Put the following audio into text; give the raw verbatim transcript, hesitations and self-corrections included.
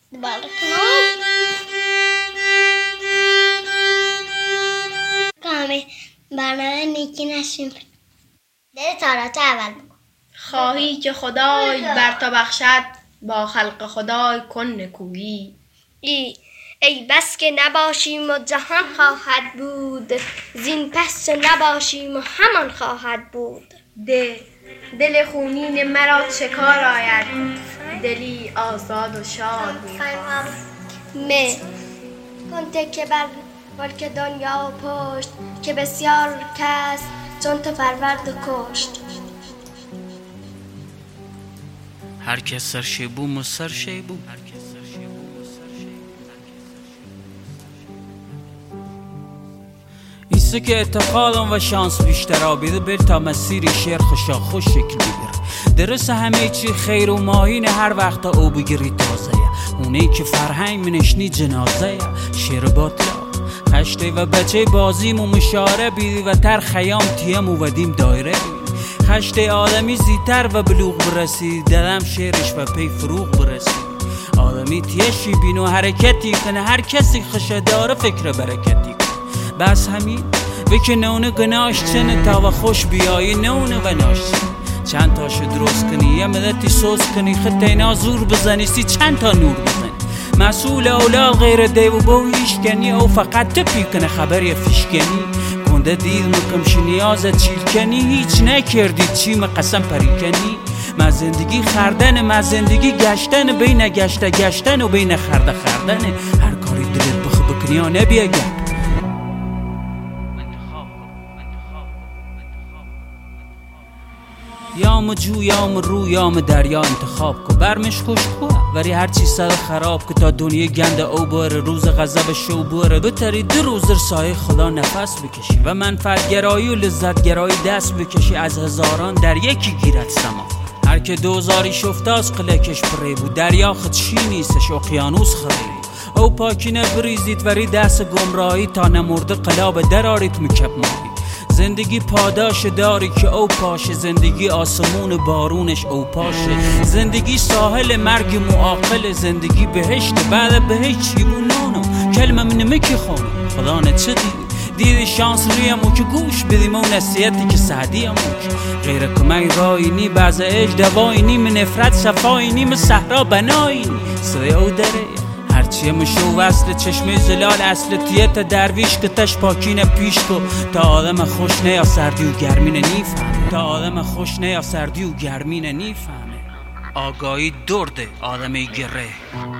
بالکنون کامی برنامه نیکی نشیم. در تارات اول بگو. خواهی که خدای بر تو بخشد، با خلق خدای کن نکویی. ای ای بس که نباشیم و جهان خواهد بود، زین پس چه نباشیم و همان خواهد بود. ده دل خونین مرا چه کار آید، دلی آزاد و شاد میخواد. مه کنته که بر ملک دنیا و پشت، که بسیار کس چون تو پرورد و کشت. هر کس سر شیبوم و سر شیبوم. ایسه که اعتقادم و شانس بیشتر آبیده بر تا مسیری شعر خوشا خوش شکل بگیره. درست همه چی خیر و ماهین هر وقت او بگیری تازه یه اونه که فرهنگ منشنی جنازه یه شعر باطلا خشته و بچه بازیم و مشاره بیدی و تر خیام تیم و ودیم دایره بیدی خشته آدمی زیتر و بلوغ برسی دلم شعرش و پی فروغ برسی آدمی تیشی بین و حرکتی کنه هر کسی خشه داره فکر برکتی کنه بس همین بکه نونه گناش چنه تا و خوش بیایی نونه و ناش چند تاشو درست کنی یه مدتی سوز کنی خط اینا زور بزنی سی چند تا نور بزنی مسئول اولاد غیر دیو بویش کنی او فقط تپی کنه خبری فیشکنی کنده دید مکمش نیازت چیل کنی هیچ نکردید چی مقسم پری کنی ما زندگی خردن ما زندگی گشتن بین گشته گشتن و بین خرده خردن هر کاری دلت بخو بکنی ها نبیه گرد یام جو یام رو یام دریا انتخاب کو برمش خوش خواه ولی هر چی سر خراب که تا دنیا گنده او باره روز غضب شو باره بتری دو روز سایه خدا نفس بکشی و منفعت گرایی و لذت گرایی دست بکشی از هزاران در یکی گیرد سما هر که دوزاری شفته از قلکش پره بود دریا خدشی نیستش اقیانوس خری او پاکینه بریزید وری دست گمراهی تا نمرده قلاب دراریت مکب ماهی زندگی پاداش داری که او پاشه زندگی آسمون بارونش او پاشه زندگی ساحل مرگ معاقل زندگی بهشت بعد بهشت چی بونانو کلمه من نمکی خونو خدا نه چه دیدی دیدی شانس رویمو که گوش بدیم اون نصیحتی که سعدی امو غیر کمک رایی نی بعض اج دوایی نی من نفرت صفایی نی من صحرا بنایی نی صدای او داره هرچیه مشو وصل چشمه زلال اصل تیت درویش که تش پاکینه پیش کو تا آدم خوش نه یا سردی و گرمینه نیفهمه تا آدم خوش نه یا سردی و گرمینه نیفهمه آگاهی درده آدمی گره